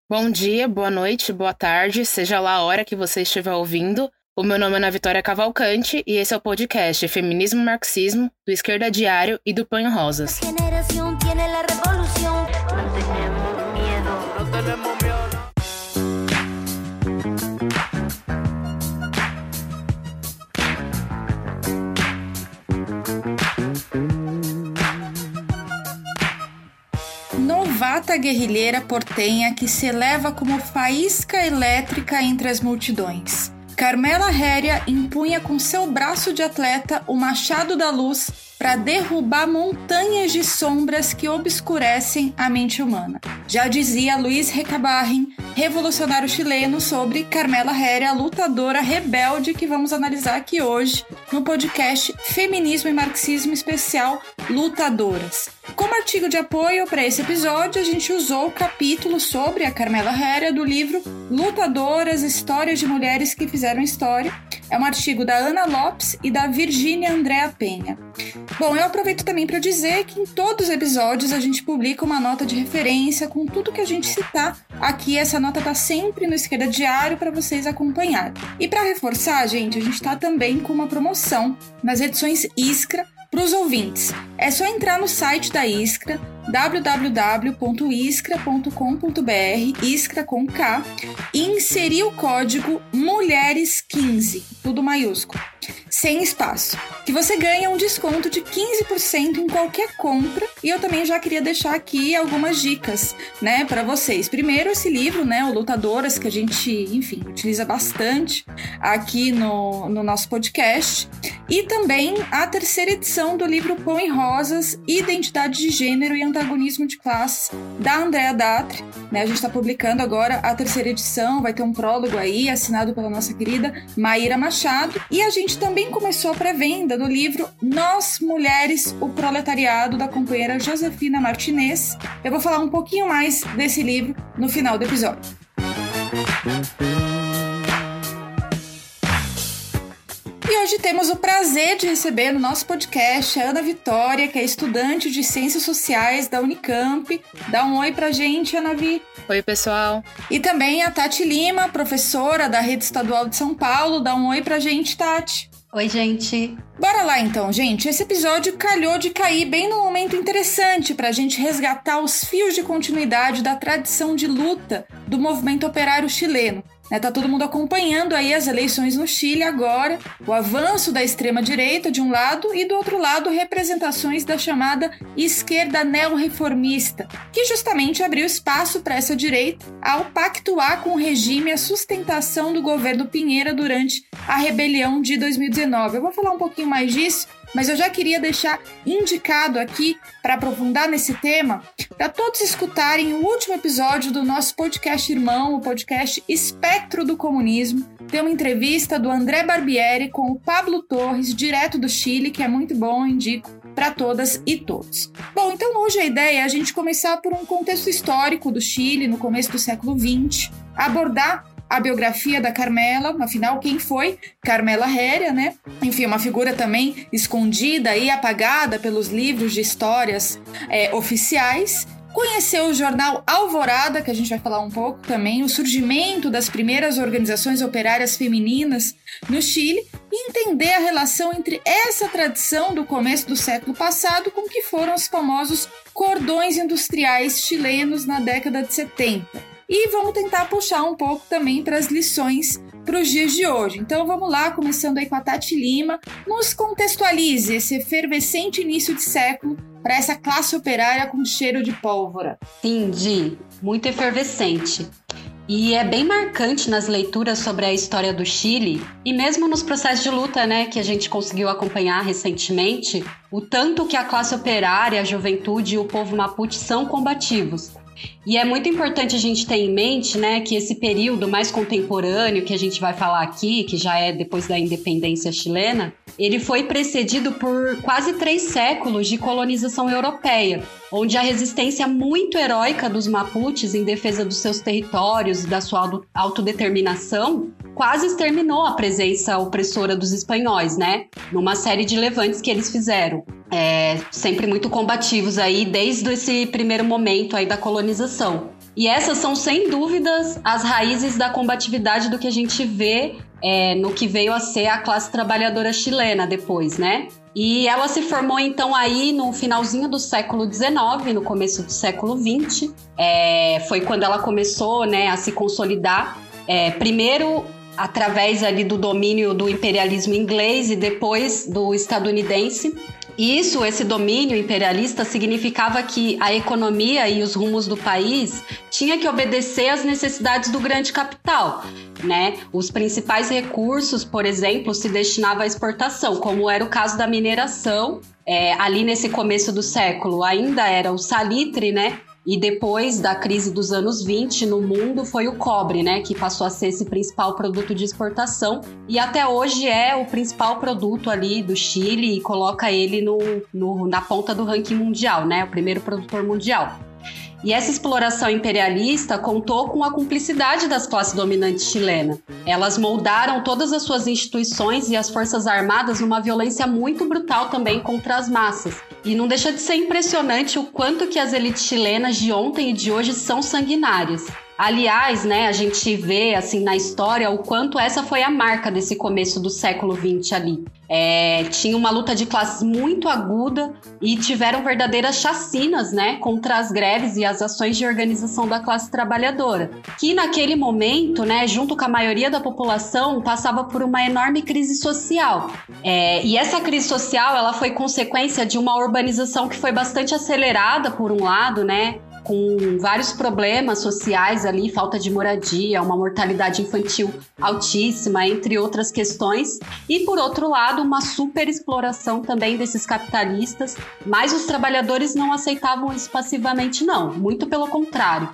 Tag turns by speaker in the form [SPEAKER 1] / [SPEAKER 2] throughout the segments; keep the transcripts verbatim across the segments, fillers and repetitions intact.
[SPEAKER 1] Bom dia, boa noite, boa tarde, seja lá a hora que você estiver ouvindo. O meu nome é Ana Vitória Cavalcante e esse é o podcast Feminismo e Marxismo, do Esquerda Diário e do Põe Rosas. Novata guerrilheira portenha que se eleva como faísca elétrica entre as multidões. Carmela Héria empunha com seu braço de atleta o machado da luz para derrubar montanhas de sombras que obscurecem a mente humana. Já dizia Luiz Recabarren, revolucionário chileno, sobre Carmela Héria, lutadora rebelde, que vamos analisar aqui hoje no podcast Feminismo e Marxismo especial Lutadoras. Como artigo de apoio para esse episódio, a gente usou o capítulo sobre a Carmela Héria do livro Lutadoras, Histórias de Mulheres que Fizeram História. É um artigo da Ana Lopes e da Virgínia Andréa Penha. Bom, eu aproveito também para dizer que em todos os episódios a gente publica uma nota de referência com tudo que a gente citar aqui. Essa nota está sempre no Esquerda Diário para vocês acompanharem. E para reforçar, gente, a gente está também com uma promoção nas edições Iskra para os ouvintes. É só entrar no site da Iskra, w w w ponto iskra ponto com ponto b r, Iskra com K, e inserir o código mulheres quinze, tudo maiúsculo, sem espaço, que você ganha um desconto de quinze por cento em qualquer compra. E eu também já queria deixar aqui algumas dicas, né, para vocês. Primeiro, esse livro, né, o Lutadoras, que a gente, enfim, utiliza bastante aqui no, no nosso podcast. E também a terceira edição do livro Pão e Rosas, Identidade de Gênero e Antagonismo de Classe, da Andréa Datri, né? A gente está publicando agora a terceira edição, vai ter um prólogo aí, assinado pela nossa querida Maíra Machado. E a gente também começou a pré-venda do livro Nós, Mulheres, o Proletariado, da companheira Josefina Martinez. Eu vou falar um pouquinho mais desse livro no final do episódio. E hoje temos o prazer de receber no nosso podcast a Ana Vitória, que é estudante de Ciências Sociais da Unicamp. Dá um oi pra gente, Ana Vi.
[SPEAKER 2] Oi, pessoal.
[SPEAKER 1] E também a Tati Lima, professora da Rede Estadual de São Paulo. Dá um oi pra gente, Tati.
[SPEAKER 3] Oi, gente.
[SPEAKER 1] Bora lá então, gente. Esse episódio calhou de cair bem num momento interessante pra gente resgatar os fios de continuidade da tradição de luta do movimento operário chileno. Né, tá todo mundo acompanhando aí as eleições no Chile agora, o avanço da extrema-direita de um lado e do outro lado representações da chamada esquerda neorreformista, que justamente abriu espaço para essa direita ao pactuar com o regime a sustentação do governo Piñera durante a rebelião de dois mil e dezenove. Eu vou falar um pouquinho mais disso, mas eu já queria deixar indicado aqui, para aprofundar nesse tema, para todos escutarem o último episódio do nosso podcast irmão, o podcast Espectro do Comunismo. Tem uma entrevista do André Barbieri com o Pablo Torres, direto do Chile, que é muito bom, indico para todas e todos. Bom, então hoje a ideia é a gente começar por um contexto histórico do Chile, no começo do século vinte, abordar a biografia da Carmela, afinal, quem foi Carmela Héria, né? Enfim, uma figura também escondida e apagada pelos livros de histórias é, oficiais. Conhecer o jornal Alvorada, que a gente vai falar um pouco também, o surgimento das primeiras organizações operárias femininas no Chile e entender a relação entre essa tradição do começo do século passado com o que foram os famosos cordões industriais chilenos na década de setenta. E vamos tentar puxar um pouco também para as lições para os dias de hoje. Então vamos lá, começando aí com a Tati Lima. Nos contextualize esse efervescente início de século para essa classe operária com cheiro de pólvora.
[SPEAKER 3] Sim, Di, muito efervescente. E é bem marcante nas leituras sobre a história do Chile e mesmo nos processos de luta, né, que a gente conseguiu acompanhar recentemente, o tanto que a classe operária, a juventude e o povo mapuche são combativos. E é muito importante a gente ter em mente, né, que esse período mais contemporâneo que a gente vai falar aqui, que já é depois da independência chilena, ele foi precedido por quase três séculos de colonização europeia, onde a resistência muito heróica dos mapuches em defesa dos seus territórios e da sua autodeterminação quase exterminou a presença opressora dos espanhóis, né? Numa série de levantes que eles fizeram. É, sempre muito combativos aí, desde esse primeiro momento aí da colonização. E essas são, sem dúvidas, as raízes da combatividade do que a gente vê é, no que veio a ser a classe trabalhadora chilena depois, né? E ela se formou, então, aí no finalzinho do século dezenove, no começo do século vinte. É, foi quando ela começou, né, a se consolidar. É, primeiro, através ali do domínio do imperialismo inglês e depois do estadunidense. Isso, esse domínio imperialista, significava que a economia e os rumos do país tinha que obedecer às necessidades do grande capital, né? Os principais recursos, por exemplo, se destinavam à exportação, como era o caso da mineração. É, ali nesse começo do século ainda era o salitre, né? E depois da crise dos anos vinte no mundo foi o cobre, né, que passou a ser esse principal produto de exportação e até hoje é o principal produto ali do Chile e coloca ele no, no, na ponta do ranking mundial, né, o primeiro produtor mundial. E essa exploração imperialista contou com a cumplicidade das classes dominantes chilenas. Elas moldaram todas as suas instituições e as forças armadas numa violência muito brutal também contra as massas. E não deixa de ser impressionante o quanto que as elites chilenas de ontem e de hoje são sanguinárias. Aliás, né, a gente vê assim na história o quanto essa foi a marca desse começo do século vinte ali. É, tinha uma luta de classes muito aguda e tiveram verdadeiras chacinas, né, contra as greves e as ações de organização da classe trabalhadora, que naquele momento, né, junto com a maioria da população, passava por uma enorme crise social. É, e essa crise social ela foi consequência de uma urbanização que foi bastante acelerada, por um lado, né, com vários problemas sociais ali, falta de moradia, uma mortalidade infantil altíssima, entre outras questões. E, por outro lado, uma superexploração também desses capitalistas, mas os trabalhadores não aceitavam isso passivamente, não. Muito pelo contrário.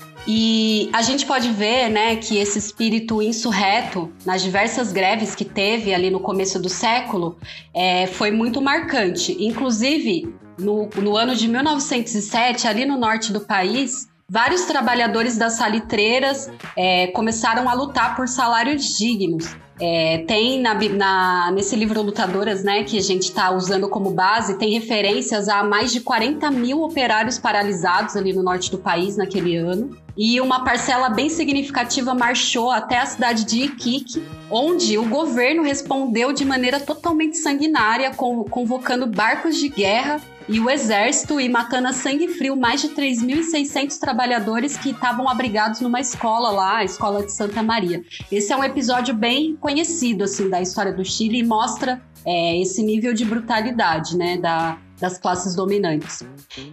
[SPEAKER 3] E a gente pode ver, né, que esse espírito insurreto, nas diversas greves que teve ali no começo do século, é, foi muito marcante. Inclusive, No, no ano de mil novecentos e sete, ali no norte do país, vários trabalhadores das salitreiras é, começaram a lutar por salários dignos. É, tem na, na, nesse livro Lutadoras, né, que a gente está usando como base, tem referências a mais de quarenta mil operários paralisados ali no norte do país naquele ano. E uma parcela bem significativa marchou até a cidade de Iquique, onde o governo respondeu de maneira totalmente sanguinária, convocando barcos de guerra e o exército e matando a sangue frio mais de três mil e seiscentos trabalhadores que estavam abrigados numa escola lá, a Escola de Santa Maria. Esse é um episódio bem conhecido assim, da história do Chile e mostra é, esse nível de brutalidade, né, da, das classes dominantes.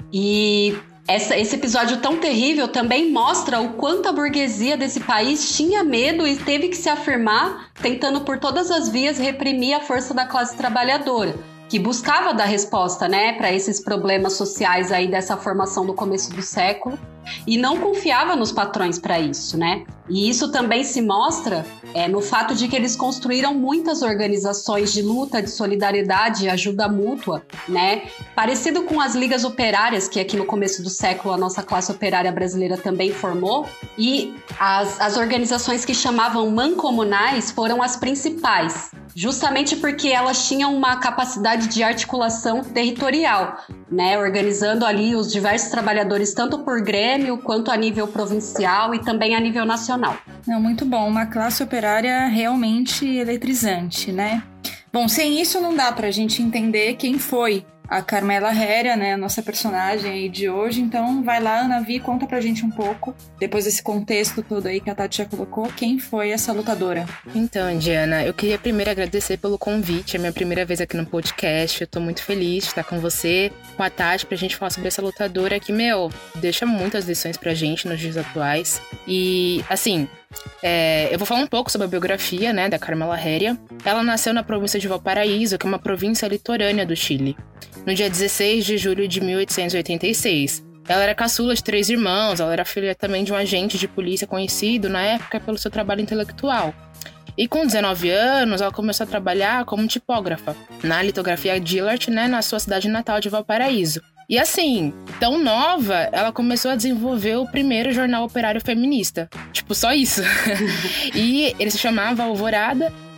[SPEAKER 3] E essa, esse episódio tão terrível também mostra o quanto a burguesia desse país tinha medo e teve que se afirmar, tentando por todas as vias reprimir a força da classe trabalhadora, que buscava dar resposta, né, para esses problemas sociais aí dessa formação do começo do século e não confiava nos patrões para isso, né? E isso também se mostra é, no fato de que eles construíram muitas organizações de luta, de solidariedade e ajuda mútua, né? Parecido com as ligas operárias, que aqui no começo do século a nossa classe operária brasileira também formou, e as, as organizações que chamavam mancomunais foram as principais, justamente porque elas tinham uma capacidade de articulação territorial, né? Organizando ali os diversos trabalhadores tanto por grêmio quanto a nível provincial e também a nível nacional.
[SPEAKER 1] Não, muito bom, uma classe operária realmente eletrizante, né? Bom, sem isso não dá pra gente entender quem foi a Carmela Héria, né, a nossa personagem aí de hoje. Então vai lá, Ana Vi, conta pra gente um pouco, depois desse contexto todo aí que a Tati já colocou, quem foi essa lutadora?
[SPEAKER 2] Então, Diana, eu queria primeiro agradecer pelo convite, é minha primeira vez aqui no podcast, eu tô muito feliz de estar com você, com a Tati, pra gente falar sobre essa lutadora que, meu, deixa muitas lições pra gente nos dias atuais. E, assim, É, eu vou falar um pouco sobre a biografia, né, da Carmela Héria. Ela nasceu na província de Valparaíso, que é uma província litorânea do Chile, no dia dezesseis de julho de mil oitocentos e oitenta e seis. Ela era caçula de três irmãos, ela era filha também de um agente de polícia conhecido na época pelo seu trabalho intelectual. E com dezenove anos, ela começou a trabalhar como tipógrafa na litografia Dillard, né, na sua cidade natal de Valparaíso. E assim, tão nova, ela começou a desenvolver o primeiro jornal operário feminista. Tipo, só isso. E ele se chamava Alvorada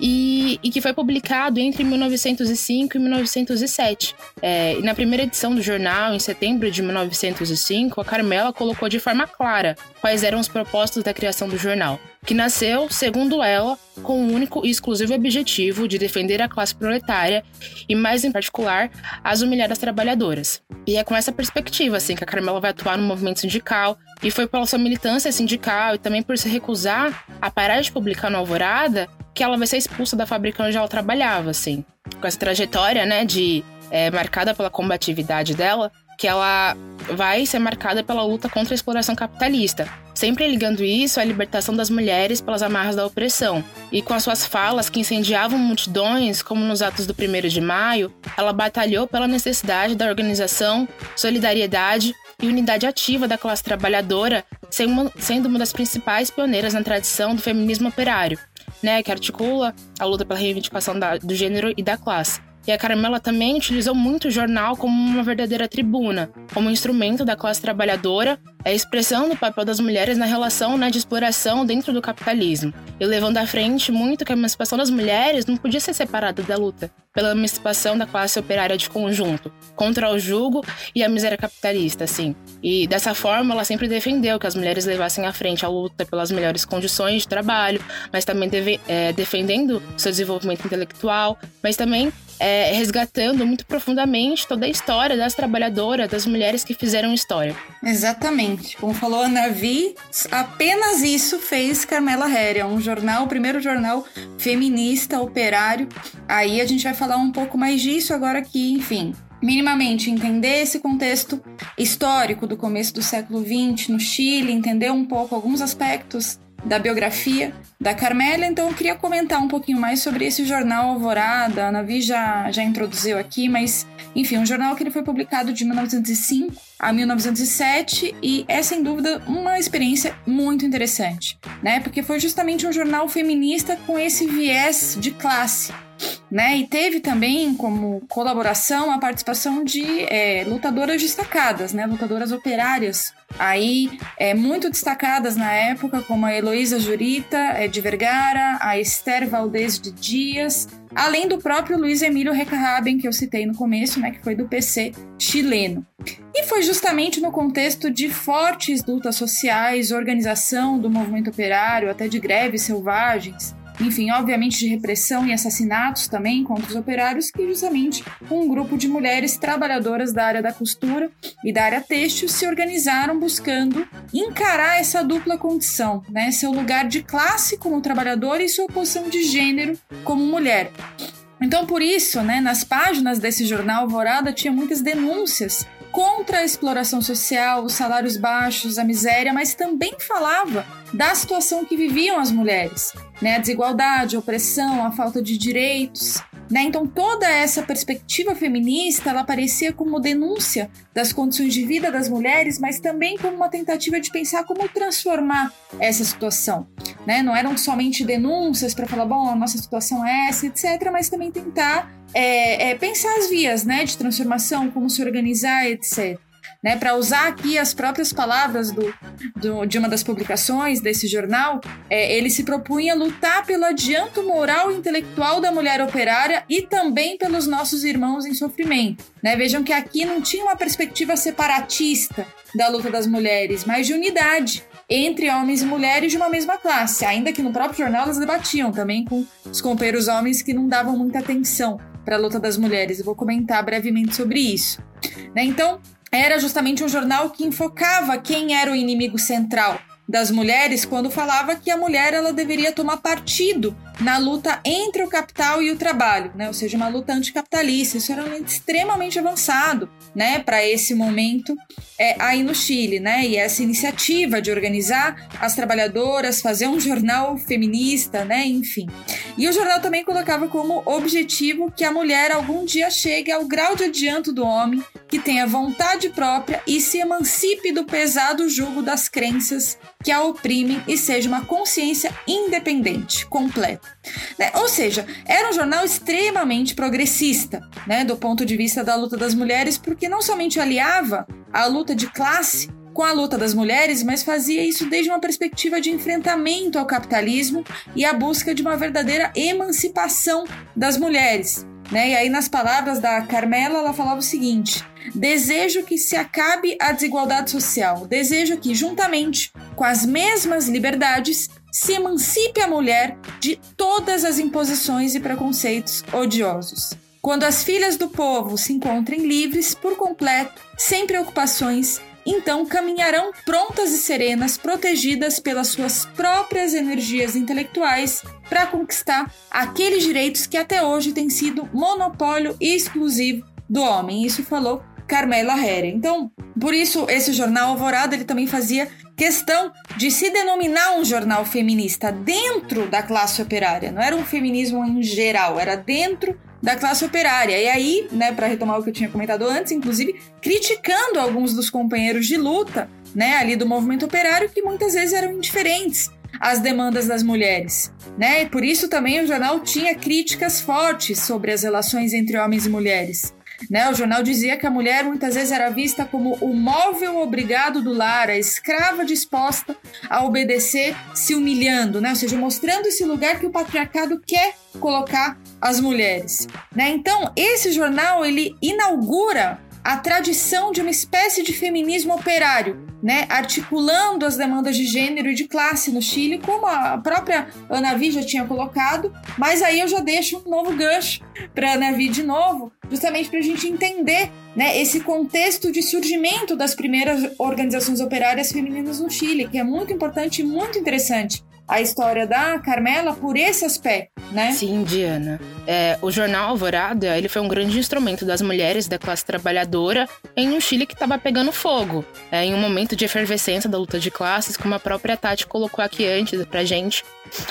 [SPEAKER 2] e, e que foi publicado entre mil novecentos e cinco e mil novecentos e sete. É, e na primeira edição do jornal, em setembro de mil novecentos e cinco, a Carmela colocou de forma clara quais eram os propósitos da criação do jornal, que nasceu, segundo ela, com o único e exclusivo objetivo de defender a classe proletária e, mais em particular, as humilhadas trabalhadoras. E é com essa perspectiva, assim, que a Carmela vai atuar no movimento sindical, e foi pela sua militância sindical e também por se recusar a parar de publicar no Alvorada que ela vai ser expulsa da fábrica onde ela trabalhava, assim. Com essa trajetória, né, de, é, marcada pela combatividade dela, que ela vai ser marcada pela luta contra a exploração capitalista, sempre ligando isso à libertação das mulheres pelas amarras da opressão. E com as suas falas que incendiavam multidões, como nos atos do primeiro de maio, ela batalhou pela necessidade da organização, solidariedade e unidade ativa da classe trabalhadora, sendo uma das principais pioneiras na tradição do feminismo operário, né, que articula a luta pela reivindicação da, do gênero e da classe. E a Carmela também utilizou muito o jornal como uma verdadeira tribuna, como instrumento da classe trabalhadora, a expressão do papel das mulheres na relação, né, de exploração dentro do capitalismo, e levando à frente muito que a emancipação das mulheres não podia ser separada da luta pela emancipação da classe operária de conjunto, contra o jugo e a miséria capitalista, assim. E dessa forma, ela sempre defendeu que as mulheres levassem à frente a luta pelas melhores condições de trabalho, mas também deve, é, defendendo o seu desenvolvimento intelectual, mas também é, resgatando muito profundamente toda a história das trabalhadoras, das mulheres que fizeram história.
[SPEAKER 1] Exatamente. Como falou a Ana Vi, apenas isso fez Carmela Héria, um jornal, o primeiro jornal feminista, operário. Aí a gente vai falar um pouco mais disso agora aqui, enfim. Minimamente entender esse contexto histórico do começo do século vinte no Chile, entender um pouco alguns aspectos da biografia da Carmela. Então eu queria comentar um pouquinho mais sobre esse jornal Alvorada. A Ana Vi já, já introduziu aqui, mas enfim, um jornal que ele foi publicado de mil novecentos e cinco a mil novecentos e sete, e é sem dúvida uma experiência muito interessante, né? Porque foi justamente um jornal feminista com esse viés de classe, né? E teve também como colaboração a participação de é, lutadoras destacadas, né? Lutadoras operárias, aí é, muito destacadas na época, como a Heloísa Jurita é, de Vergara, a Esther Valdez de Dias, além do próprio Luiz Emílio Recahaben, que eu citei no começo, né? Que foi do P C chileno. E foi justamente no contexto de fortes lutas sociais, organização do movimento operário, até de greves selvagens, enfim, obviamente de repressão e assassinatos também contra os operários, que justamente um grupo de mulheres trabalhadoras da área da costura e da área têxtil se organizaram buscando encarar essa dupla condição, né? Seu lugar de classe como trabalhadora e sua posição de gênero como mulher. Então, por isso, né, nas páginas desse jornal Alvorada tinha muitas denúncias contra a exploração social, os salários baixos, a miséria, mas também falava da situação que viviam as mulheres, né? A desigualdade, a opressão, a falta de direitos, né? Então toda essa perspectiva feminista, ela aparecia como denúncia das condições de vida das mulheres, mas também como uma tentativa de pensar como transformar essa situação, né? Não eram somente denúncias para falar, bom, a nossa situação é essa, etcétera, mas também tentar é, é, pensar as vias, né, de transformação, como se organizar, etcétera. Né, para usar aqui as próprias palavras do, do, de uma das publicações desse jornal, é, ele se propunha lutar pelo adianto moral e intelectual da mulher operária e também pelos nossos irmãos em sofrimento. Né? Vejam que aqui não tinha uma perspectiva separatista da luta das mulheres, mas de unidade entre homens e mulheres de uma mesma classe, ainda que no próprio jornal elas debatiam também com os companheiros homens que não davam muita atenção para a luta das mulheres. Eu vou comentar brevemente sobre isso. Né? Então, era justamente um jornal que enfocava quem era o inimigo central das mulheres quando falava que a mulher ela deveria tomar partido na luta entre o capital e o trabalho, né? Ou seja, uma luta anticapitalista. Isso era extremamente avançado, né, para esse momento é, aí no Chile, né? E essa iniciativa de organizar as trabalhadoras, fazer um jornal feminista, né? Enfim. E o jornal também colocava como objetivo que a mulher algum dia chegue ao grau de adianto do homem, que tenha vontade própria e se emancipe do pesado jugo das crenças que a oprimem e seja uma consciência independente, completa. Né? Ou seja, era um jornal extremamente progressista, né, do ponto de vista da luta das mulheres, porque não somente aliava a luta de classe com a luta das mulheres, mas fazia isso desde uma perspectiva de enfrentamento ao capitalismo e a busca de uma verdadeira emancipação das mulheres, né? E aí, nas palavras da Carmela, ela falava o seguinte: desejo que se acabe a desigualdade social, desejo que, juntamente com as mesmas liberdades, se emancipe a mulher de todas as imposições e preconceitos odiosos. Quando as filhas do povo se encontrem livres por completo, sem preocupações, então caminharão prontas e serenas, protegidas pelas suas próprias energias intelectuais para conquistar aqueles direitos que até hoje têm sido monopólio exclusivo do homem. Isso falou Carmela Heria. Então, por isso, esse jornal Alvorada, ele também fazia questão de se denominar um jornal feminista dentro da classe operária. Não era um feminismo em geral, era dentro da classe operária. E aí, né, para retomar o que eu tinha comentado antes, inclusive criticando alguns dos companheiros de luta, né, ali do movimento operário, que muitas vezes eram indiferentes às demandas das mulheres, né? E por isso também o jornal tinha críticas fortes sobre as relações entre homens e mulheres. Né, o jornal dizia que a mulher muitas vezes era vista como o móvel obrigado do lar, a escrava disposta a obedecer, se humilhando, né? Ou seja, mostrando esse lugar que o patriarcado quer colocar as mulheres. Né? Então, esse jornal ele inaugura a tradição de uma espécie de feminismo operário, né, articulando as demandas de gênero e de classe no Chile, como a própria Ana Vi já tinha colocado, mas aí eu já deixo um novo gancho para a Ana Vi de novo, justamente para a gente entender, né, esse contexto de surgimento das primeiras organizações operárias femininas no Chile, que é muito importante e muito interessante. A história da Carmela por esse aspecto, né?
[SPEAKER 2] Sim, Diana. É, o jornal Alvorada, ele foi um grande instrumento das mulheres da classe trabalhadora em um Chile que estava pegando fogo, é, em um momento de efervescência da luta de classes, como a própria Tati colocou aqui antes pra gente.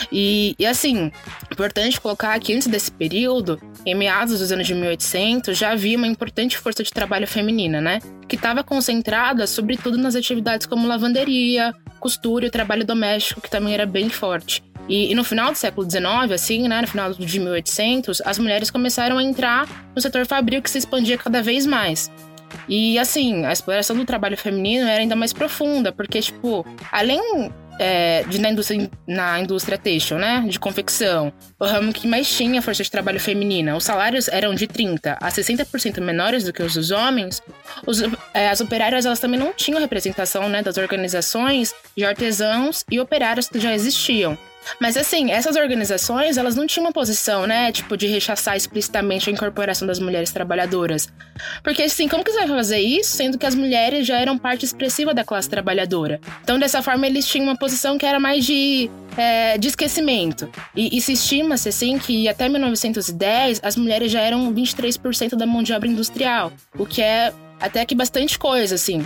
[SPEAKER 2] E, e assim, importante colocar que antes desse período, em meados dos anos de mil e oitocentos, já havia uma importante força de trabalho feminina, né? Que estava concentrada, sobretudo, nas atividades como lavanderia, costura e trabalho doméstico, que também era bem forte. E, e no final do século dezenove, assim, né, no final de mil e oitocentos, as mulheres começaram a entrar no setor fabril, que se expandia cada vez mais. E, assim, a exploração do trabalho feminino era ainda mais profunda, porque, tipo, além é, de na indústria, na indústria têxtil, né, de confecção, o ramo que mais tinha força de trabalho feminina, os salários eram de trinta a sessenta por cento menores do que os dos homens, os, é, as operárias, elas também não tinham representação, né, das organizações de artesãos e operários que já existiam. Mas assim, essas organizações, elas não tinham uma posição, né, tipo, de rechaçar explicitamente a incorporação das mulheres trabalhadoras. Porque assim, como que você vai fazer isso, sendo que as mulheres já eram parte expressiva da classe trabalhadora? Então, dessa forma, eles tinham uma posição que era mais de, é, de esquecimento. E, e se estima-se, assim, que até mil novecentos e dez, as mulheres já eram vinte e três por cento da mão de obra industrial, o que é até que bastante coisa, assim.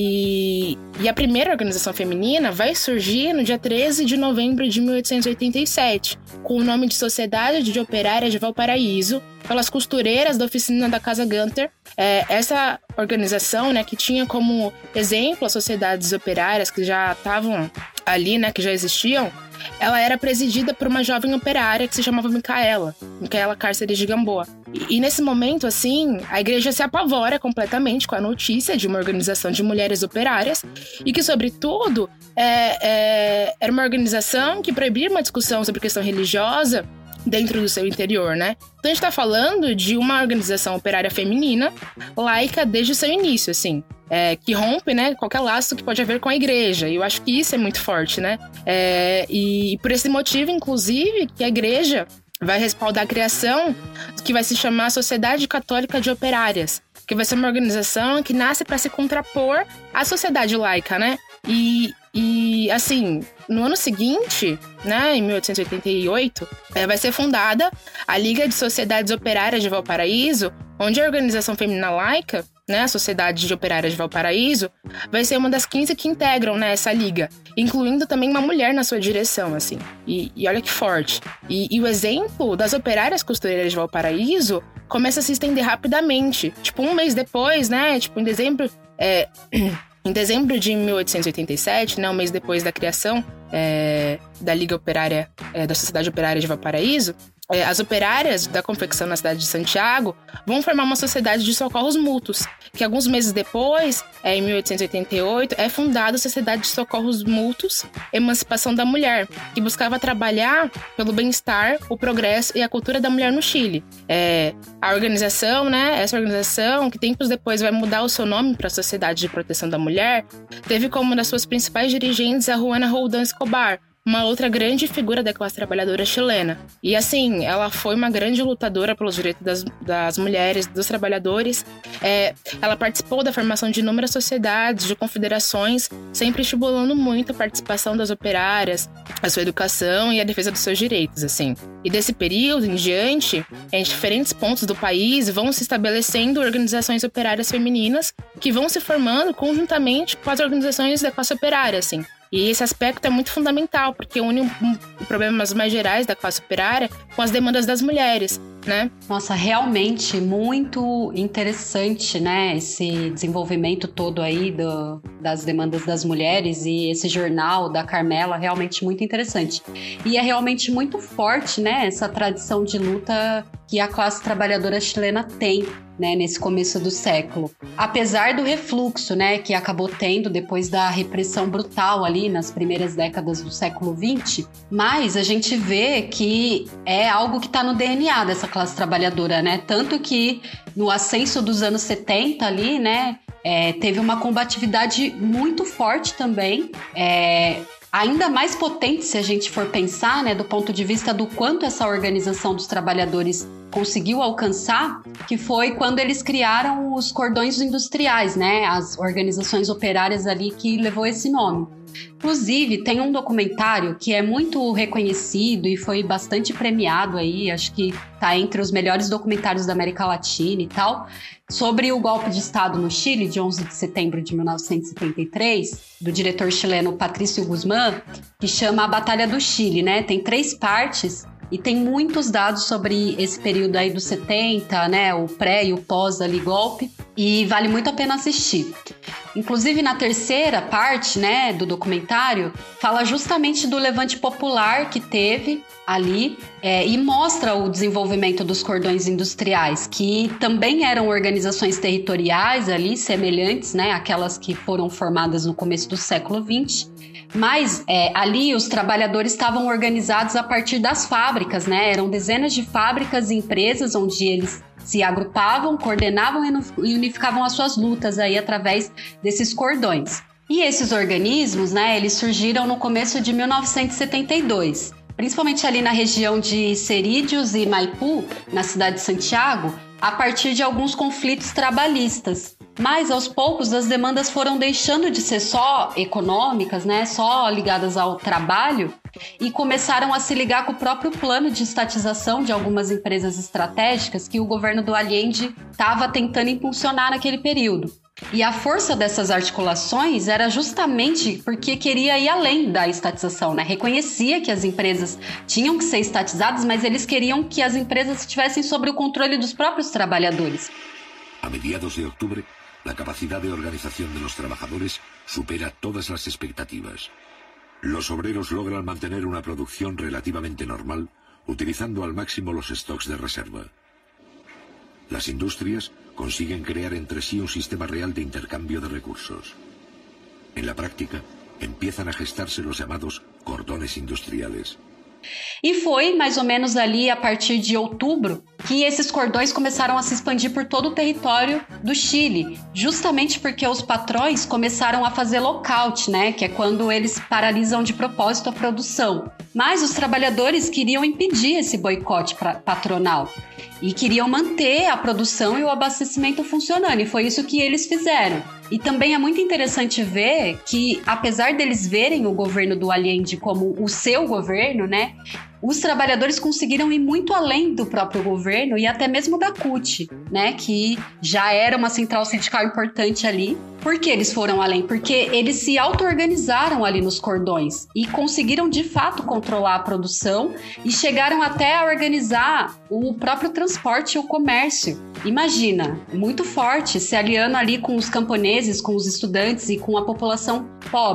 [SPEAKER 2] E, e a primeira organização feminina vai surgir no dia treze de novembro de mil oitocentos e oitenta e sete, com o nome de Sociedade de Operárias de Valparaíso, pelas costureiras da oficina da Casa Gunter. É, essa organização, né, que tinha como exemplo as sociedades operárias que já estavam ali, né, que já existiam, ela era presidida por uma jovem operária que se chamava Micaela, Micaela Cárceres de Gamboa. E, e nesse momento, assim, a igreja se apavora completamente com a notícia de uma organização de mulheres operárias e que, sobretudo, é, é, era uma organização que proibia uma discussão sobre questão religiosa dentro do seu interior, né? Então a gente tá falando de uma organização operária feminina, laica desde o seu início, assim, é, que rompe, né, qualquer laço que pode haver com a igreja. E eu acho que isso é muito forte, né? É, e por esse motivo, inclusive, que a igreja vai respaldar a criação do que vai se chamar Sociedade Católica de Operárias, que vai ser uma organização que nasce para se contrapor à sociedade laica, né? E, e assim, no ano seguinte, né, em mil oitocentos e oitenta e oito, é, vai ser fundada a Liga de Sociedades Operárias de Valparaíso, onde a organização feminina laica, né, a Sociedade de Operárias de Valparaíso, vai ser uma das quinze que integram, né, essa liga, incluindo também uma mulher na sua direção, assim. E, e olha que forte. E, e o exemplo das operárias costureiras de Valparaíso começa a se estender rapidamente. Tipo, um mês depois, né, tipo, em dezembro... É, Em dezembro de mil oitocentos e oitenta e sete, né, um mês depois da criação é, da Liga Operária, é, da Sociedade Operária de Valparaíso, é, as operárias da confecção na cidade de Santiago vão formar uma sociedade de socorros mútuos, que alguns meses depois, é, em mil oitocentos e oitenta e oito, é fundada a Sociedade de Socorros Mútuos Emancipação da Mulher, que buscava trabalhar pelo bem-estar, o progresso e a cultura da mulher no Chile. É, a organização, né, essa organização, que tempos depois vai mudar o seu nome para a Sociedade de Proteção da Mulher, teve como uma das suas principais dirigentes a Juana Roldán Escobar, uma outra grande figura da classe trabalhadora chilena. E assim, ela foi uma grande lutadora pelos direitos das, das mulheres, dos trabalhadores. É, ela participou da formação de inúmeras sociedades, de confederações, sempre estimulando muito a participação das operárias, a sua educação e a defesa dos seus direitos, assim. E desse período em diante, em diferentes pontos do país, vão se estabelecendo organizações operárias femininas que vão se formando conjuntamente com as organizações da classe operária, assim. E esse aspecto é muito fundamental, porque une um, um, problemas mais gerais da classe operária com as demandas das mulheres, né?
[SPEAKER 3] Nossa, realmente muito interessante, né? Esse desenvolvimento todo aí do, das demandas das mulheres e esse jornal da Carmela, realmente muito interessante. E é realmente muito forte, né? Essa tradição de luta que a classe trabalhadora chilena tem, né, nesse começo do século. Apesar do refluxo, né, que acabou tendo depois da repressão brutal ali nas primeiras décadas do século vinte, mas a gente vê que é algo que está no D N A dessa classe trabalhadora, né? Tanto que no ascenso dos anos setenta ali, né, é, teve uma combatividade muito forte também, é, ainda mais potente se a gente for pensar, né, do ponto de vista do quanto essa organização dos trabalhadores conseguiu alcançar, que foi quando eles criaram os cordões industriais, né, as organizações operárias ali que levou esse nome. Inclusive, tem um documentário que é muito reconhecido e foi bastante premiado aí, acho que tá entre os melhores documentários da América Latina e tal, sobre o golpe de Estado no Chile, de onze de setembro de mil novecentos e setenta e três, do diretor chileno Patricio Guzmán, que chama A Batalha do Chile, né? Tem três partes e tem muitos dados sobre esse período aí dos setenta, né? O pré e o pós ali golpe, e vale muito a pena assistir. Inclusive, na terceira parte, né, do documentário, fala justamente do levante popular que teve ali é, e mostra o desenvolvimento dos cordões industriais, que também eram organizações territoriais ali, semelhantes, né, àquelas que foram formadas no começo do século vinte. Mas é, ali os trabalhadores estavam organizados a partir das fábricas, né? Eram dezenas de fábricas e empresas onde eles se agrupavam, coordenavam e unificavam as suas lutas aí através desses cordões. E esses organismos, né, eles surgiram no começo de mil novecentos e setenta e dois, principalmente ali na região de Cerrillos e Maipú, na cidade de Santiago, a partir de alguns conflitos trabalhistas. Mas, aos poucos, as demandas foram deixando de ser só econômicas, né, só ligadas ao trabalho, e começaram a se ligar com o próprio plano de estatização de algumas empresas estratégicas que o governo do Allende estava tentando impulsionar naquele período. E a força dessas articulações era justamente porque queria ir além da estatização, né? Reconhecia que as empresas tinham que ser estatizadas, mas eles queriam que as empresas estivessem sob o controle dos próprios trabalhadores.
[SPEAKER 4] A mediados de outubro, la capacidad de organización de los trabajadores supera todas las expectativas. Los obreros logran mantener una producción relativamente normal, utilizando al máximo los stocks de reserva. Las industrias consiguen crear entre sí un sistema real de intercambio de recursos. En la práctica, empiezan a gestarse los llamados cordones industriales.
[SPEAKER 3] E foi mais ou menos ali a partir de outubro que esses cordões começaram a se expandir por todo o território do Chile, justamente porque os patrões começaram a fazer lockout, né, que é quando eles paralisam de propósito a produção. Mas os trabalhadores queriam impedir esse boicote patronal e queriam manter a produção e o abastecimento funcionando, e foi isso que eles fizeram. E também é muito interessante ver que, apesar deles verem o governo do Allende como o seu governo, né, os trabalhadores conseguiram ir muito além do próprio governo e até mesmo da C U T, né, que já era uma central sindical importante ali. Por que eles foram além? Porque eles se auto-organizaram ali nos cordões e conseguiram de fato controlar a produção e chegaram até a organizar o próprio transporte e o comércio. Imagina, muito forte, se aliando ali com os camponeses, com os estudantes e com a população pobre.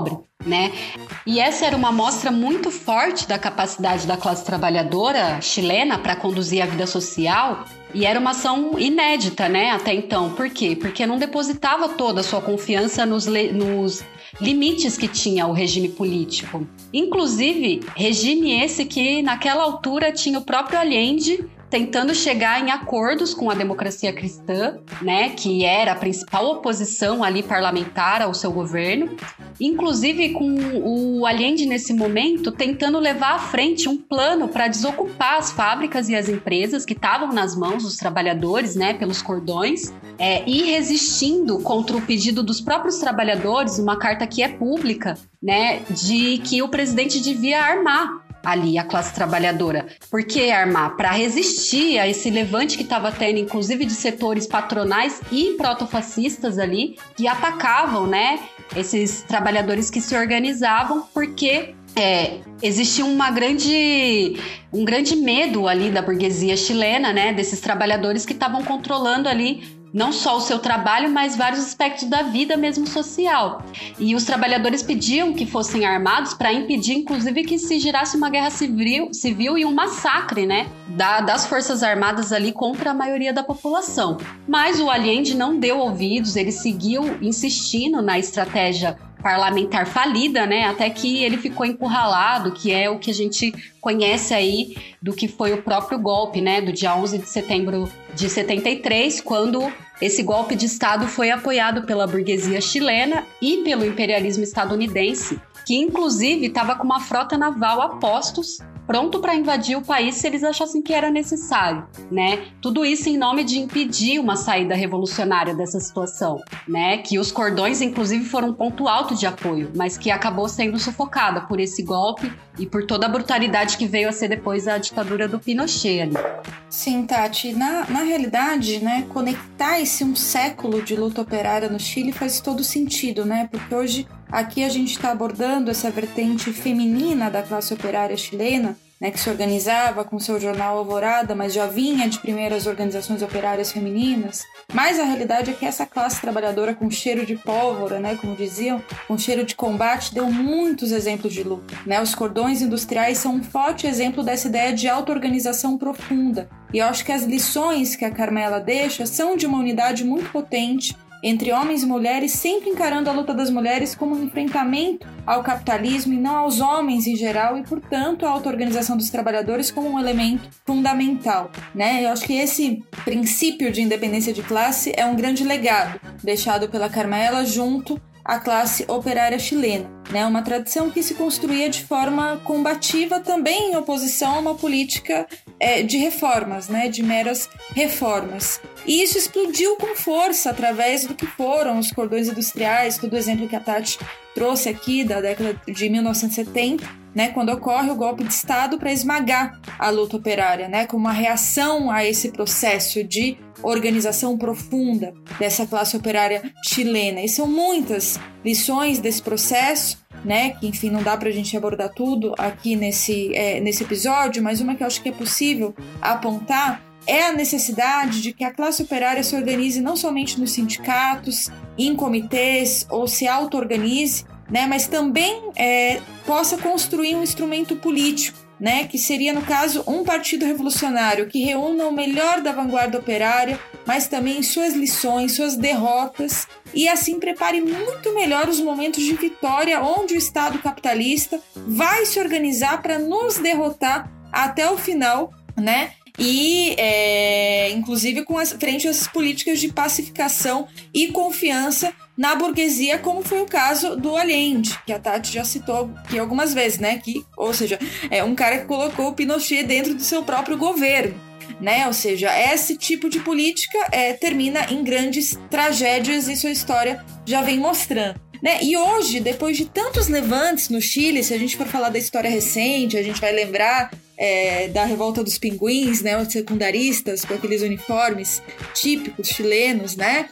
[SPEAKER 3] né? E essa era uma mostra muito forte da capacidade da classe trabalhadora chilena para conduzir a vida social, e era uma ação inédita, né, até então. Por quê? Porque não depositava toda a sua confiança nos, nos limites que tinha o regime político. Inclusive, regime esse que naquela altura tinha o próprio Allende tentando chegar em acordos com a democracia cristã, né, que era a principal oposição ali parlamentar ao seu governo, inclusive com o Allende nesse momento tentando levar à frente um plano para desocupar as fábricas e as empresas que estavam nas mãos dos trabalhadores, né, pelos cordões, é, e resistindo contra o pedido dos próprios trabalhadores, uma carta que é pública, né, de que o presidente devia armar ali a classe trabalhadora. Por que armar? Para resistir a esse levante que estava tendo, inclusive de setores patronais e protofascistas ali, que atacavam, né, esses trabalhadores que se organizavam, porque é, existia uma grande, um grande medo ali da burguesia chilena, né, desses trabalhadores que estavam controlando ali não só o seu trabalho, mas vários aspectos da vida mesmo social. E os trabalhadores pediam que fossem armados para impedir, inclusive, que se gerasse uma guerra civil, civil e um massacre, né, da, das forças armadas ali contra a maioria da população. Mas o Allende não deu ouvidos, ele seguiu insistindo na estratégia parlamentar falida, né, até que ele ficou encurralado, que é o que a gente conhece aí do que foi o próprio golpe, né, do dia onze de setembro de setenta e três, quando esse golpe de Estado foi apoiado pela burguesia chilena e pelo imperialismo estadunidense, que inclusive estava com uma frota naval a postos, pronto para invadir o país se eles achassem que era necessário, né? Tudo isso em nome de impedir uma saída revolucionária dessa situação, né? Que os cordões, inclusive, foram um ponto alto de apoio, mas que acabou sendo sufocada por esse golpe e por toda a brutalidade que veio a ser depois a ditadura do Pinochet ali.
[SPEAKER 1] Sim, Tati. Na, na realidade, né, conectar esse um século de luta operária no Chile faz todo sentido, né? Porque hoje aqui a gente está abordando essa vertente feminina da classe operária chilena, né, que se organizava com seu jornal Alvorada, mas já vinha de primeiras organizações operárias femininas. Mas a realidade é que essa classe trabalhadora com cheiro de pólvora, né, como diziam, com cheiro de combate, deu muitos exemplos de luta, né? Os cordões industriais são um forte exemplo dessa ideia de auto-organização profunda. E eu acho que as lições que a Carmela deixa são de uma unidade muito potente entre homens e mulheres, sempre encarando a luta das mulheres como um enfrentamento ao capitalismo e não aos homens em geral, e, portanto, a auto-organização dos trabalhadores como um elemento fundamental, né? Eu acho que esse princípio de independência de classe é um grande legado deixado pela Carmela junto à classe operária chilena, né? Uma tradição que se construía de forma combativa também em oposição a uma política é, de reformas, né? De meras reformas. E isso explodiu com força através do que foram os cordões industriais, todo o exemplo que a Tati trouxe aqui da década de mil novecentos e setenta, né, quando ocorre o golpe de Estado para esmagar a luta operária, né, como uma reação a esse processo de organização profunda dessa classe operária chilena. E são muitas lições desse processo, né, que enfim não dá para a gente abordar tudo aqui nesse, é, nesse episódio, mas uma que eu acho que é possível apontar é a necessidade de que a classe operária se organize não somente nos sindicatos, em comitês ou se auto-organize, né, mas também é, possa construir um instrumento político, né, que seria, no caso, um partido revolucionário que reúna o melhor da vanguarda operária, mas também suas lições, suas derrotas, e assim prepare muito melhor os momentos de vitória onde o Estado capitalista vai se organizar para nos derrotar até o final, né? E, é, inclusive, com as, frente às políticas de pacificação e confiança na burguesia, como foi o caso do Allende, que a Tati já citou aqui algumas vezes, né? Que, ou seja, é um cara que colocou o Pinochet dentro do seu próprio governo, né? Ou seja, esse tipo de política é, termina em grandes tragédias e sua história já vem mostrando. Né? E hoje, depois de tantos levantes no Chile, se a gente for falar da história recente, a gente vai lembrar é, da revolta dos pinguins, né, os secundaristas com aqueles uniformes típicos chilenos, né?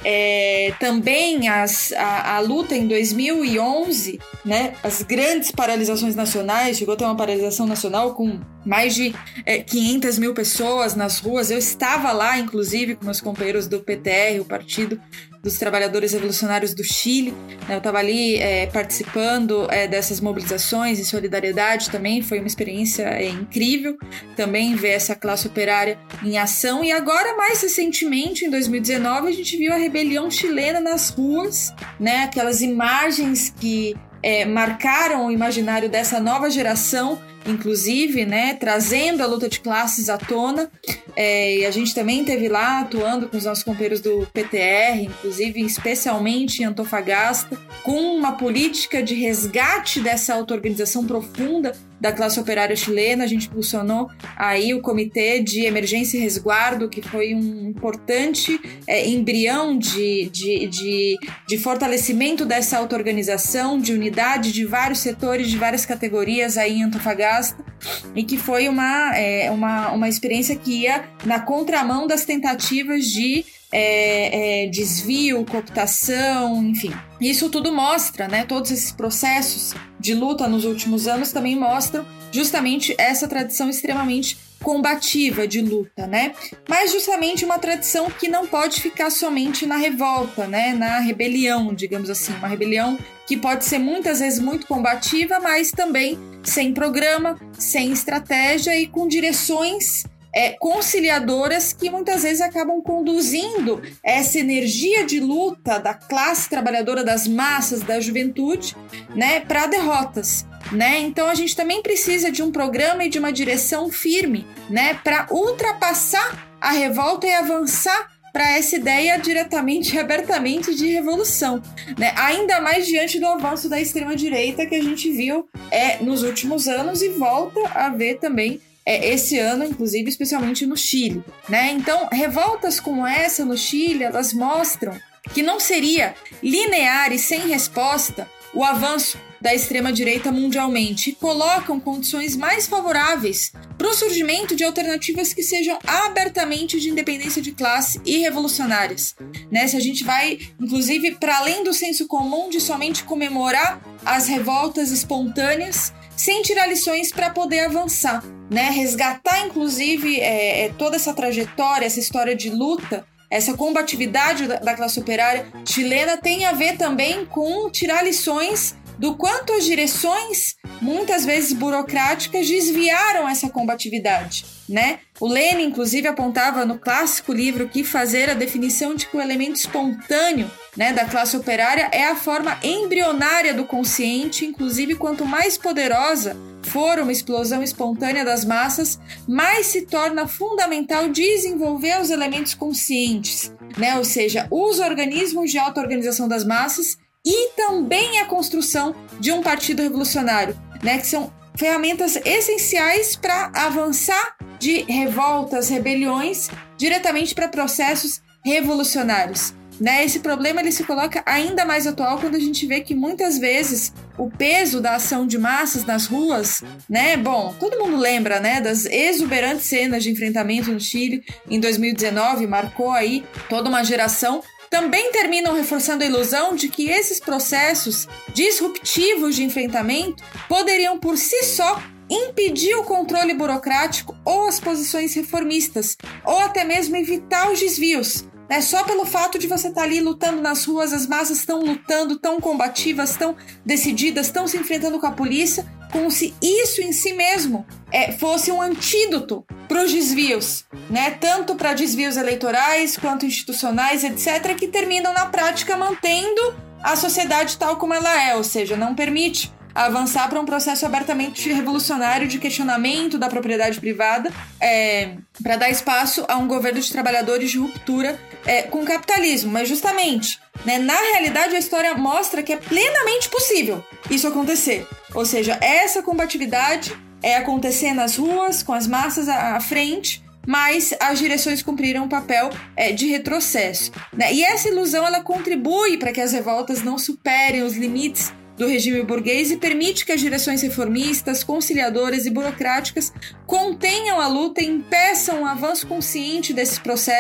[SPEAKER 1] É, também as, a, a luta em dois mil e onze, né, as grandes paralisações nacionais, chegou a ter uma paralisação nacional com mais de é, quinhentas mil pessoas nas ruas. Eu estava lá, inclusive, com meus companheiros do P T R, o Partido dos Trabalhadores Revolucionários do Chile, né? Eu estava ali é, participando é, dessas mobilizações em solidariedade também, foi uma experiência é, incrível também ver essa classe operária em ação. E agora, mais recentemente, em dois mil e dezenove, a gente viu a rebelião chilena nas ruas, né? Aquelas imagens que é, marcaram o imaginário dessa nova geração, inclusive, né, trazendo a luta de classes à tona. É, e a gente também esteve lá atuando com os nossos companheiros do P T R, inclusive, especialmente em Antofagasta, com uma política de resgate dessa auto-organização profunda da classe operária chilena. A gente impulsionou aí o Comitê de Emergência e Resguardo, que foi um importante é, embrião de, de, de, de fortalecimento dessa auto-organização, de unidade de vários setores, de várias categorias aí em Antofagasta, e que foi uma, é, uma, uma experiência que ia na contramão das tentativas de É, é, desvio, cooptação, enfim. Isso tudo mostra, né? Todos esses processos de luta nos últimos anos também mostram justamente essa tradição extremamente combativa de luta, né? Mas justamente uma tradição que não pode ficar somente na revolta, né? Na rebelião, digamos assim. Uma rebelião que pode ser muitas vezes muito combativa, mas também sem programa, sem estratégia e com direções É, conciliadoras que muitas vezes acabam conduzindo essa energia de luta da classe trabalhadora, das massas, da juventude, né, para derrotas, né? Então a gente também precisa de um programa e de uma direção firme, né, para ultrapassar a revolta e avançar para essa ideia diretamente e abertamente de revolução, né? Ainda mais diante do avanço da extrema-direita que a gente viu é, nos últimos anos e volta a ver também É, esse ano, inclusive, especialmente no Chile, né? Então, revoltas como essa no Chile, elas mostram que não seria linear e sem resposta o avanço da extrema-direita mundialmente e colocam condições mais favoráveis para o surgimento de alternativas que sejam abertamente de independência de classe e revolucionárias, né? Se a gente vai, inclusive, para além do senso comum de somente comemorar as revoltas espontâneas, sem tirar lições para poder avançar, né? Resgatar, inclusive, é, é, toda essa trajetória, essa história de luta, essa combatividade da, da classe operária chilena tem a ver também com tirar lições do quanto as direções, muitas vezes burocráticas, desviaram essa combatividade, né? O Lenin, inclusive, apontava no clássico livro Que Fazer a definição de que o elemento espontâneo, né, da classe operária é a forma embrionária do consciente. Inclusive, quanto mais poderosa for uma explosão espontânea das massas, mais se torna fundamental desenvolver os elementos conscientes, né? Ou seja, os organismos de auto-organização das massas e também a construção de um partido revolucionário, né? Que são ferramentas essenciais para avançar de revoltas, rebeliões, diretamente para processos revolucionários, né? Esse problema ele se coloca ainda mais atual quando a gente vê que muitas vezes o peso da ação de massas nas ruas, né? Bom, todo mundo lembra, né, das exuberantes cenas de enfrentamento no Chile em dois mil e dezenove, marcou aí toda uma geração. Também terminam reforçando a ilusão de que esses processos disruptivos de enfrentamento poderiam por si só impedir o controle burocrático ou as posições reformistas, ou até mesmo evitar os desvios. É só pelo fato de você estar ali lutando nas ruas, as massas estão lutando, tão combativas, tão decididas, estão se enfrentando com a polícia, como se isso em si mesmo é, fosse um antídoto para os desvios, né? Tanto para desvios eleitorais quanto institucionais, etcétera, que terminam na prática mantendo a sociedade tal como ela é, ou seja, não permite avançar para um processo abertamente revolucionário de questionamento da propriedade privada, é, para dar espaço a um governo de trabalhadores de ruptura é, com o capitalismo. Mas justamente, né, na realidade a história mostra que é plenamente possível isso acontecer. Ou seja, essa combatividade é acontecer nas ruas, com as massas à, à frente, mas as direções cumpriram um papel é, de retrocesso, né? E essa ilusão ela contribui para que as revoltas não superem os limites do regime burguês e permite que as direções reformistas, conciliadoras e burocráticas contenham a luta e impeçam o avanço consciente desses processos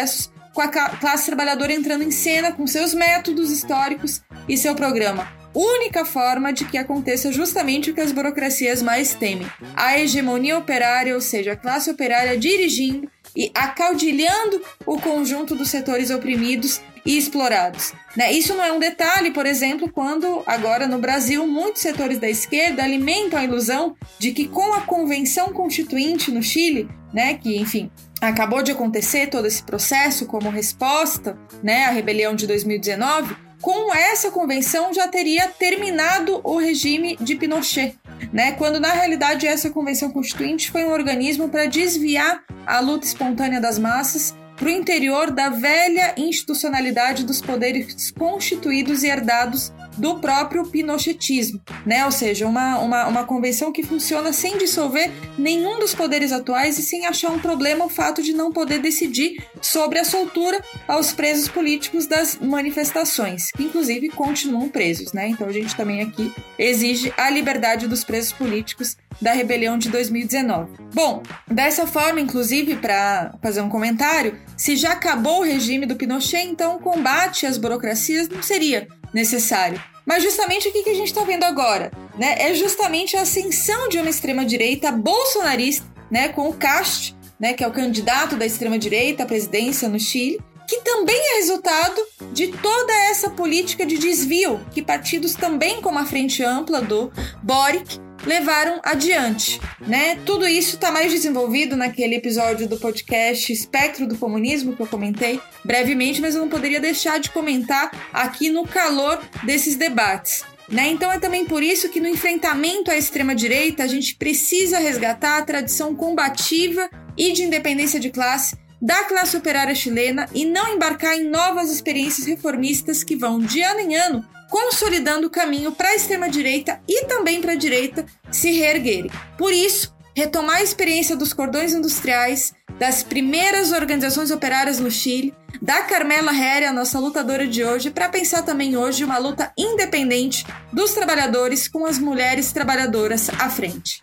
[SPEAKER 1] com a classe trabalhadora entrando em cena com seus métodos históricos e seu programa. Única forma de que aconteça justamente o que as burocracias mais temem: a hegemonia operária, ou seja, a classe operária dirigindo e acaudilhando o conjunto dos setores oprimidos e explorados. Né? Isso não é um detalhe, por exemplo, quando agora no Brasil muitos setores da esquerda alimentam a ilusão de que com a Convenção Constituinte no Chile, né, que enfim acabou de acontecer todo esse processo como resposta, né, à rebelião de dois mil e dezenove, com essa convenção já teria terminado o regime de Pinochet, né? Quando na realidade essa convenção constituinte foi um organismo para desviar a luta espontânea das massas para o interior da velha institucionalidade dos poderes constituídos e herdados do próprio pinochetismo, né? Ou seja, uma, uma, uma convenção que funciona sem dissolver nenhum dos poderes atuais e sem achar um problema o fato de não poder decidir sobre a soltura aos presos políticos das manifestações, que inclusive continuam presos, né? Então a gente também aqui exige a liberdade dos presos políticos da rebelião de dois mil e dezenove. Bom, dessa forma, inclusive, para fazer um comentário, se já acabou o regime do Pinochet, então o combate às burocracias não seria necessário. Mas justamente o que a gente está vendo agora, né? É justamente a ascensão de uma extrema-direita bolsonarista, né? Com o Cast, né? Que é o candidato da extrema-direita à presidência no Chile, que também é resultado de toda essa política de desvio que partidos também como a Frente Ampla do Boric levaram adiante, né? Tudo isso está mais desenvolvido naquele episódio do podcast Espectro do Comunismo que eu comentei brevemente, mas eu não poderia deixar de comentar aqui no calor desses debates, né? Então é também por isso que no enfrentamento à extrema-direita a gente precisa resgatar a tradição combativa e de independência de classe da classe operária chilena e não embarcar em novas experiências reformistas que vão, de ano em ano, consolidando o caminho para a extrema-direita e também para a direita se reerguerem. Por isso, retomar a experiência dos cordões industriais, das primeiras organizações operárias no Chile, da Carmela Heria, a nossa lutadora de hoje, para pensar também hoje uma luta independente dos trabalhadores com as mulheres trabalhadoras à frente.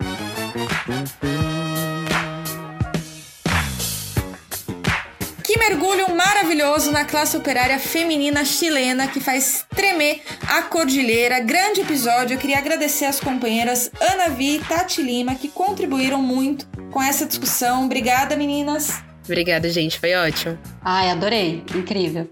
[SPEAKER 1] Que mergulho maravilhoso na classe operária feminina chilena que faz tremer a cordilheira. Grande episódio. Eu queria agradecer às companheiras Ana Vi e Tati Lima que contribuíram muito com essa discussão. Obrigada, meninas.
[SPEAKER 2] Obrigada, gente. Foi ótimo.
[SPEAKER 3] Ai, adorei. Incrível.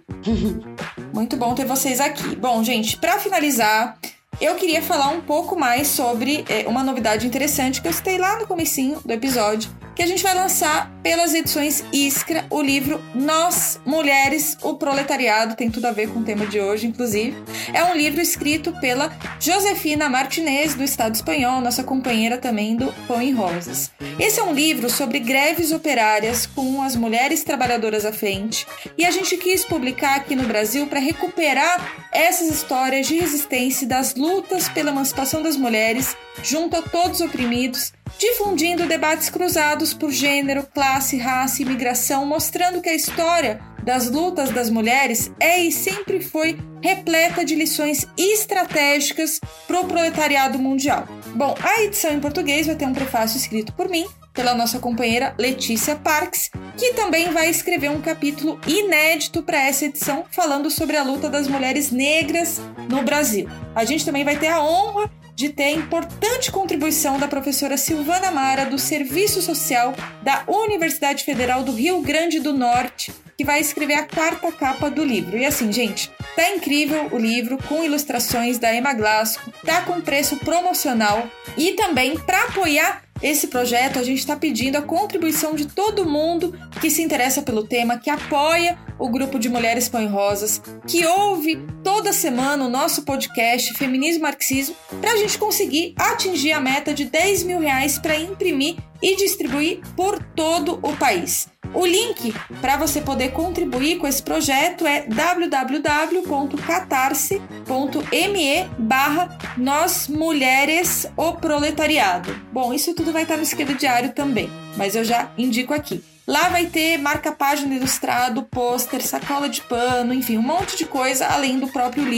[SPEAKER 1] Muito bom ter vocês aqui. Bom, gente, para finalizar, eu queria falar um pouco mais sobre é, uma novidade interessante que eu citei lá no comecinho do episódio, que a gente vai lançar pelas edições Iskra, o livro Nós, Mulheres, o Proletariado, tem tudo a ver com o tema de hoje, inclusive. É um livro escrito pela Josefina Martinez, do Estado Espanhol, nossa companheira também do Pão e Rosas. Esse é um livro sobre greves operárias com as mulheres trabalhadoras à frente, e a gente quis publicar aqui no Brasil para recuperar essas histórias de resistência e das lutas pela emancipação das mulheres junto a todos os oprimidos, difundindo debates cruzados por gênero, classe, raça e imigração, mostrando que a história das lutas das mulheres é e sempre foi repleta de lições estratégicas para o proletariado mundial. Bom, a edição em português vai ter um prefácio escrito por mim, pela nossa companheira Letícia Parks, que também vai escrever um capítulo inédito para essa edição, falando sobre a luta das mulheres negras no Brasil. A gente também vai ter a honra de ter a importante contribuição da professora Silvana Mara, do Serviço Social da Universidade Federal do Rio Grande do Norte, que vai escrever a quarta capa do livro. E assim, gente, tá incrível o livro, com ilustrações da Emma Glasgow, tá com preço promocional, e também, para apoiar esse projeto, a gente está pedindo a contribuição de todo mundo que se interessa pelo tema, que apoia o grupo de Mulheres Pão e Rosas, que ouve toda semana o nosso podcast Feminismo e Marxismo, para a gente conseguir atingir a meta de dez mil reais para imprimir e distribuir por todo o país. O link para você poder contribuir com esse projeto é w w w ponto catarse ponto me barra Nós Mulheres o Proletariado. Bom, isso tudo vai estar no Esquerdo Diário também, mas eu já indico aqui. Lá vai ter marca-página ilustrado, pôster, sacola de pano, enfim, um monte de coisa além do próprio livro,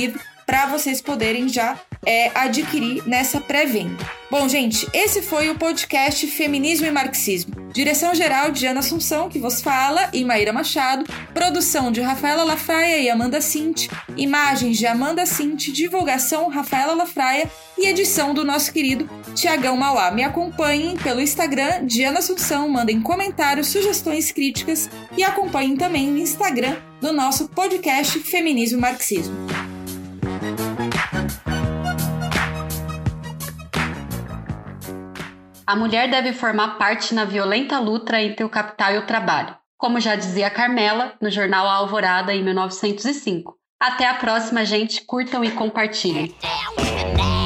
[SPEAKER 1] para vocês poderem já é, adquirir nessa pré-venda. Bom, gente, esse foi o podcast Feminismo e Marxismo. Direção-geral de Ana Assunção, que vos fala, e Maíra Machado. Produção de Rafaela Lafraia e Amanda Cinti. Imagens de Amanda Cinti. Divulgação Rafaela Lafraia. E edição do nosso querido Tiagão Mauá. Me acompanhem pelo Instagram de Ana Assunção. Mandem comentários, sugestões, críticas. E acompanhem também o Instagram do nosso podcast Feminismo e Marxismo.
[SPEAKER 3] A mulher deve formar parte na violenta luta entre o capital e o trabalho, como já dizia Carmela no jornal A Alvorada em mil novecentos e cinco. Até a próxima, gente. Curtam e compartilhem.